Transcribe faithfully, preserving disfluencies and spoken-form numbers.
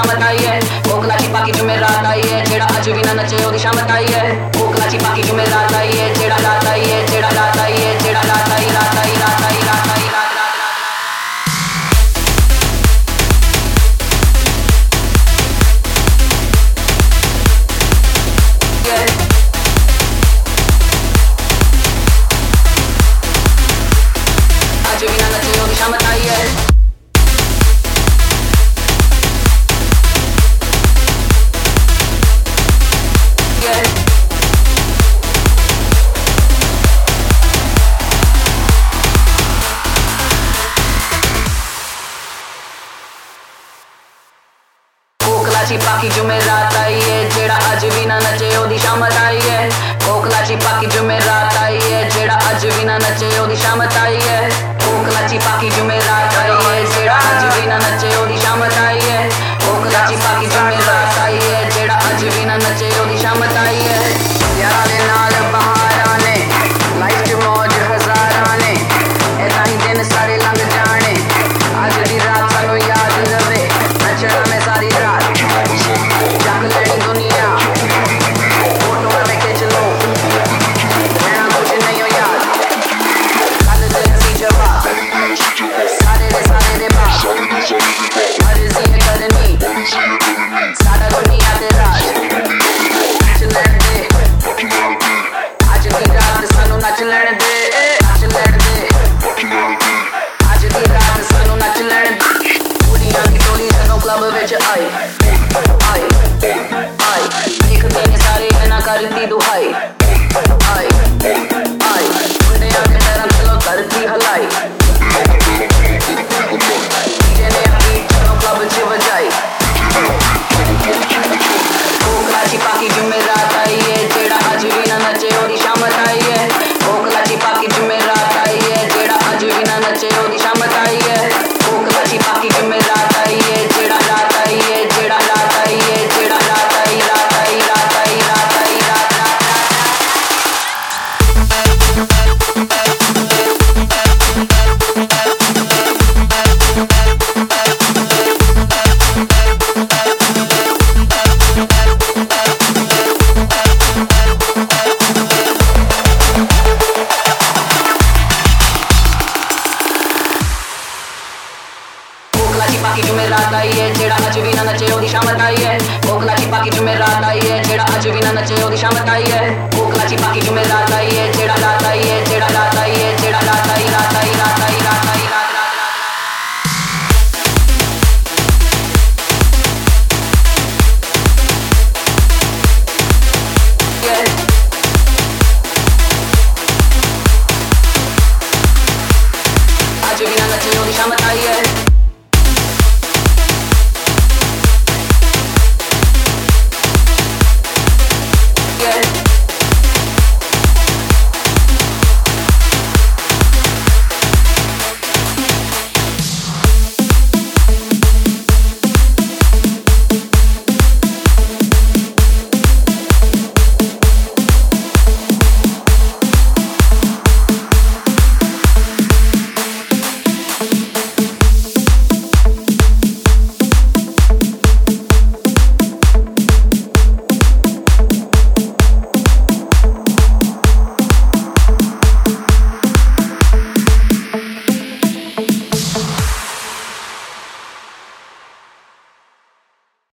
शामत आई है कोकला ची पाकी जुमेरात आई है जेड़ा अज भी ना नचे ओदी शामत आई है कोकला ची पाकी जुमेरात आई है जेड़ा रात आई है जेड़ा रात आई है जेड़ा रात आई रात आई रात आई रात आई रात अज भी ना नचे ओदी शामत आई है ची पाकी जुमेरात आई है जेड़ा अज भी ना नचे ओदी शामत आई है कोकला ची पाकी जुमेरात आई है जेड़ा अज भी ना नचे ओदी शामत आई है कोकला ची पाकी जुमेरात आई है जेड़ा अज भी ना नचे ओदी शामत आई है कोकला ची पाकी जुमेरात आई है जेड़ा अज भी ना नचे ओदी शामत आई है यार दे नाल बहार आने लाइफ च मौज हजार आने ऐदा ही दिन सारे लंघ जाने अज दी रात सानू याद रवे नचना में सारी रात जाग लेनी दुनिया फोटो में खींच लो रहना कुछ नहीं हो याद कल दे हसी जवाब सारे दे सारे दे बाप मर्जी है करनी सारा दुनिया ते राज नच लैण दे अज दी रात सानू नच लैण दे नच लैण दे अज दी रात सानू नच लैण दे कुड़ियां दी टोली सानू क्लब विच आई आई आई देखते ने सारे ना करती दुहाई आई आई मुंडे आके पैरां चलो करती हलाई डीजे ने बीट चलो क्लब च बजाई कोकला ची पाकी जुमेरात आई है जेड़ा अज भी ना नचे ओदी शामत आई है कोकला ची पाकी जुमेरात आई है जेड़ा अज भी ना नचे ओदी शामत आई है कोकला ची पाकी जुमेरात आई है जेड़ा रात आई है जेड़ा रात आई है जेड़ा रात आई रात आई रात आई रात आई रात पाकी जुमेरात आई है जेड़ा अज भी ना नचे ओदी शामत आई है कोकला ची पाकी जुमेरात आई है जेड़ा अज भी ना नचे ओदी शामत आई है कोकला ची पाकी जुमेरात आई है जेड़ा रात आई है जेड़ा रात